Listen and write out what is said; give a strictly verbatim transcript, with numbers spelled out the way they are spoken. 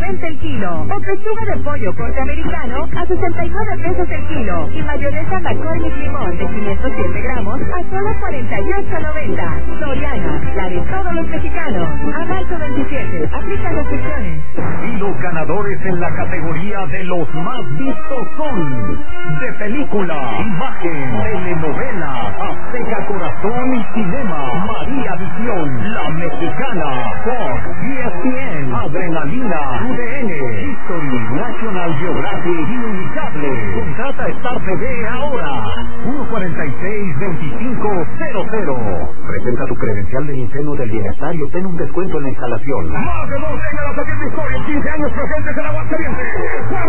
noventa el kilo. O pechuga de pollo corte americano a sesenta y nueve pesos el kilo. Y mayonesa McCormick limón de quinientos siete gramos a solo cuarenta y ocho noventa. Soriana, la de todos los mexicanos. A marzo veintisiete, aplica restricciones. Y los ganadores en la categoría de los más vistos son de película, imagen, telenovela, Azteca Corazón y Cinema, María Visión, La Mexicana, Fox, E S P N, Adrenalina, U D N, History, National Geographic y Unicable. Contrata Star T V ahora. uno cuarenta y seis, veinticinco cero cero. Presenta tu credencial del Incendio del Bienestar y obtén un descuento en la instalación. Más de dos décadas haciendo historia, quince años presentes en Aguascalientes.